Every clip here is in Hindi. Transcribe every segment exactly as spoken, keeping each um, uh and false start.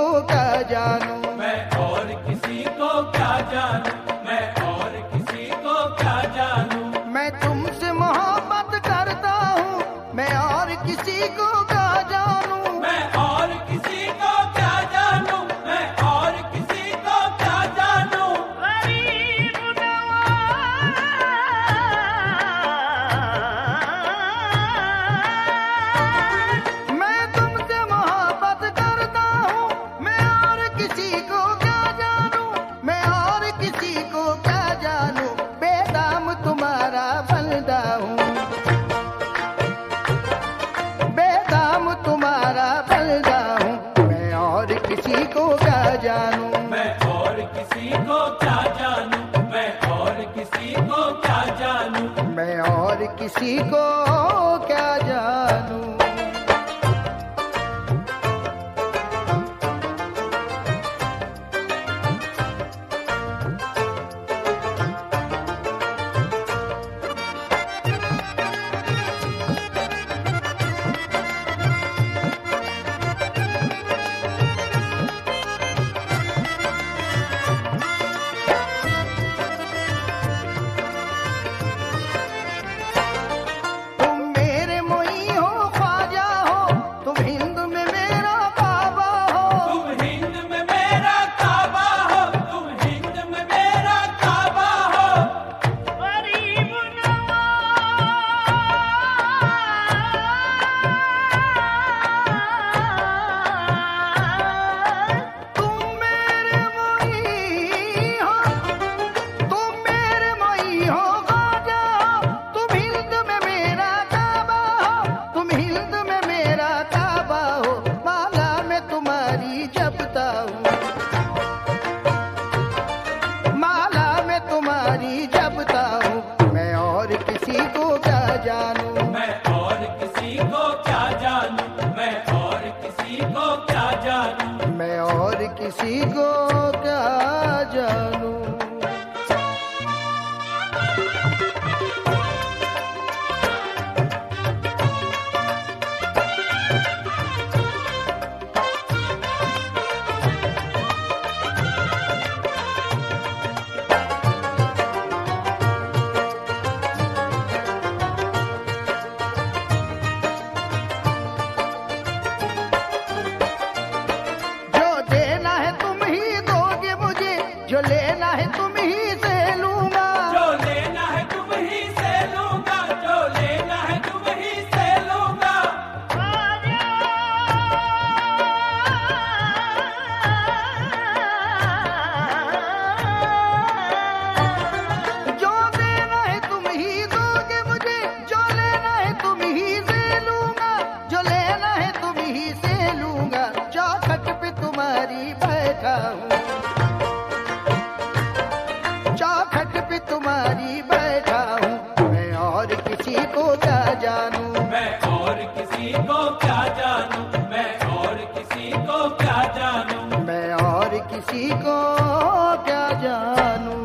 को क्या जानूं, मैं और किसी को क्या जानूं, मैं और किसी को क्या जानूं। मैं तुमसे मोहब्बत करता हूँ, मैं और किसी को क्या जानूं, मैं और किसी को क्या जानूं, मैं और किसी को क्या जानूं। गरीब मैं तुमसे मोहब्बत करता हूँ, मैं और किसी को क्या जानूं, मैं और किसी को क्या जानूं। बेदाम तुम्हारा बंदा हूँ, बेदाम तुम्हारा बंदा हूँ, मैं और किसी को क्या जानूं, मैं और किसी को क्या जानूं, मैं और किसी को क्या जानूं। मैं और किसी को क्या जानूं। तुम मेरे मोई हो, ख्वाजा हो, तुम हिंद में मेरा काबा हो, तुम हिंद में मेरा काबा हो, तुम हिंद में मेरा काबा हो। गरीब तुम मेरे मोई हो, तुम मेरे मोई हो, ख्वाजा हो, तुम हिंद में मेरा काबा हो, तुम हिंद में मेरा काबा हो। माला में तुम्हारी जपता हूँ, माला में तुम्हारी जपता हूँ, मैं और किसी को क्या जानूं, मैं और किसी को क्या जानूं, मैं और किसी को क्या जानूं। मैं और किसी को क्या जानूं। जो देना है तुम ही दोगे मुझे, जो लेना है तुम ही से लूंगा, जो लेना है तुम ही से लूंगा, जो लेना है तुम ही से लूंगा। जो देना है तुम ही दोगे मुझे, जो लेना है तुम ही से लूंगा, जो लेना है तुम ही से लूंगा। चौखट पे तुम्हारी बैठा हूँ, चौखट पे तुम्हारी बैठा हूँ, मैं और किसी को क्या जानूं, मैं और किसी को क्या जानूं, मैं और किसी को क्या जानूं। मैं और किसी को क्या जानूं।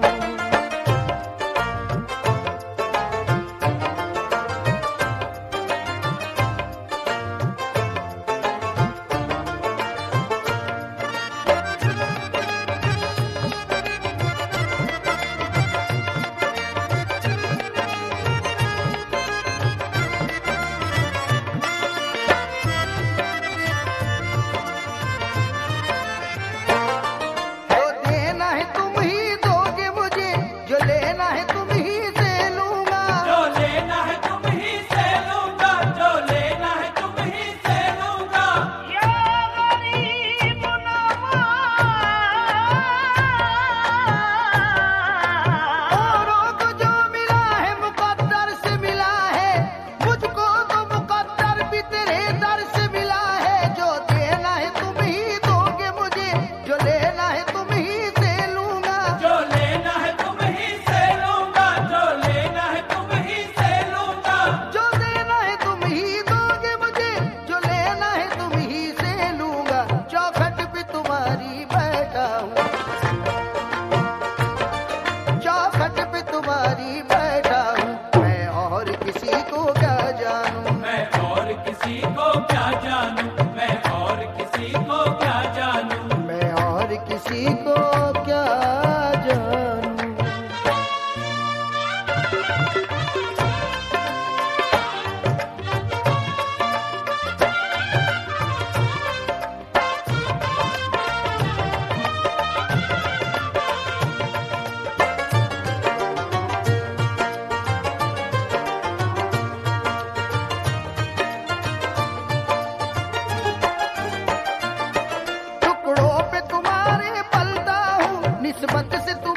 निस्बत से तू